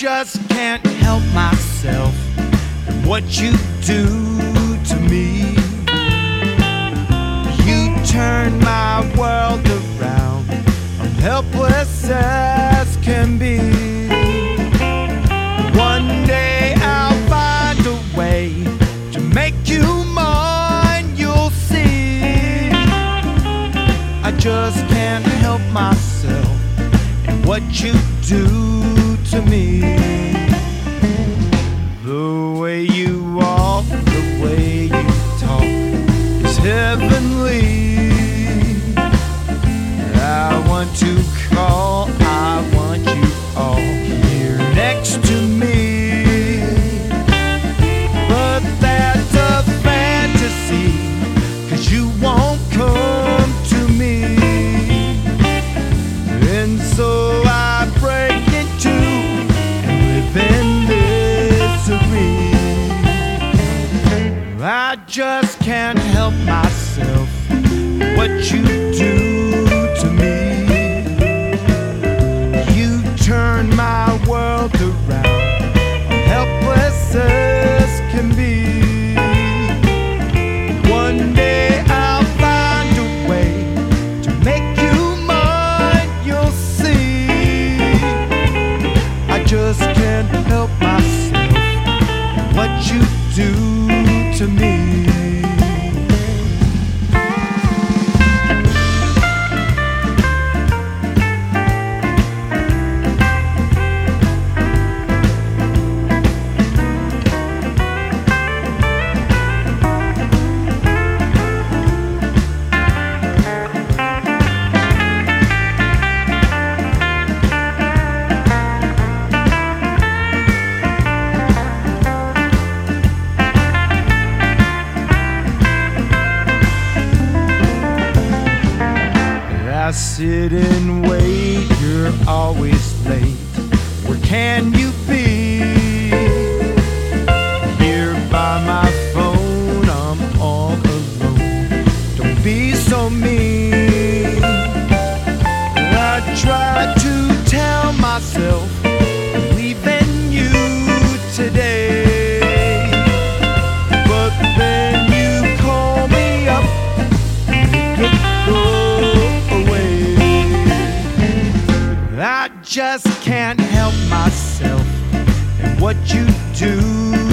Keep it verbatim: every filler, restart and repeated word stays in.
just can't help myself and what you do to me. You turn my world around. I'm helpless as can be. One day I'll find a way to make you mine, you'll see. I just can't help myself and what you do to me. The way you walk, the way you talk is heavenly. I want to call, I want you all here next to me. But that's a fantasy, 'cause you won't come to me. And so I break into and live in misery. I just can't help myself what you do to me. You turn my world around. I'm helpless as can be. One day I'll find a way to make you mine, you'll see. I just can't help myself and what you do to me. I sit and wait, you're always late. Where can you be? Here by my phone, I'm all alone. Don't be so mean. I try to tell myself I'm leaving you today, but then you call me up and it goes. I just can't help myself and what you do